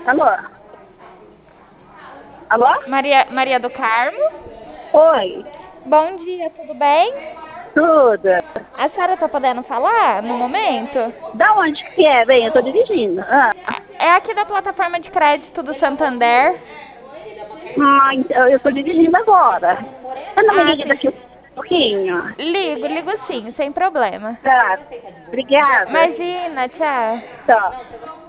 Alô? Alô? Maria do Carmo. Oi, Bom dia, tudo bem? tudo. A senhora tá podendo falar no momento? Da onde que é? Bem, eu tô dirigindo. É aqui da plataforma de crédito do Santander. Então eu tô dirigindo agora. Você não me Ah, liga sim. daqui um pouquinho? Ligo sim, sem problema. Tá, obrigada. Imagina, tchau. Tchau.